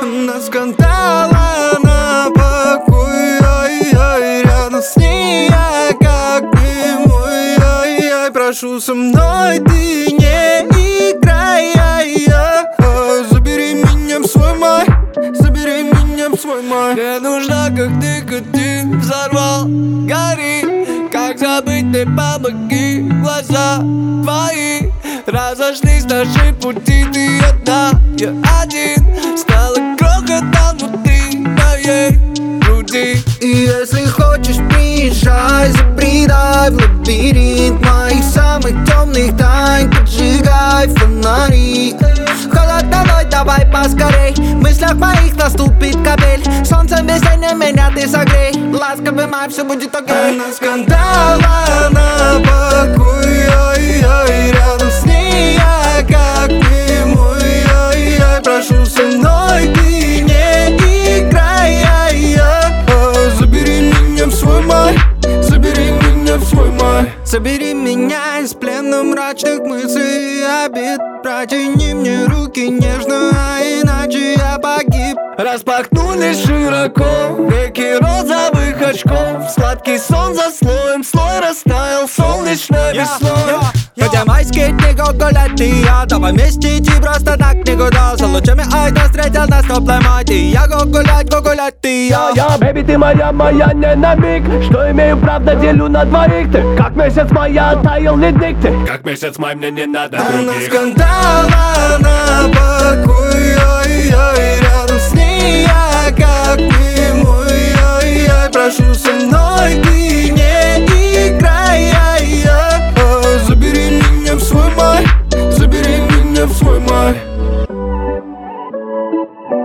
Она скандала на покой, ай-яй. Рядом с ней я как немой, ай-яй. Прошу, со мной ты не играй, ай-яй. Забери меня в свой май, забери меня в свой май. Мне нужна, как никотин взорвал, гори. Как забыть, ты помоги, глаза твои разошлись наши пути, ты одна, я один. Стала крохотом внутри моей груди. И если хочешь, приезжай, забредай в лабиринт моих самых темных тайн, поджигай фонари. Холодно, давай поскорей, в мыслях моих наступит капель. Солнцем весенним меня ты согрей, ласковый май, все будет окей. Она скандала на покой, ай-яй. Рядом с ней я как немой, ай-яй. Прошу, со мной ты не играй, ай-яй. Забери меня в свой май, забери меня в свой май. Забери меня из плена мрачных мыслей и обид. Протяни мне руки нежно, а иначе я погиб. Распахнулись широко реки розовых очков. Сладкий сон за слоем, слой растаял солнечной весной. Хотя майские дни гулять ты и я, давай вместе идти просто так никуда. За лучами айда встретил нас теплой май. Ты и я гулять ты и я. Бэби, ты моя не на миг. Что имею, правда делю на двоих. Ты как месяц май, я таял ледник. Ты как месяц май, мне не надо Она других. скандала на покой, ай-яй. Рядом с ней я как немой, ай-яй. Прошу, со мной ты не играй, ай-яй. Забери меня в свой май, забери меня в свой май.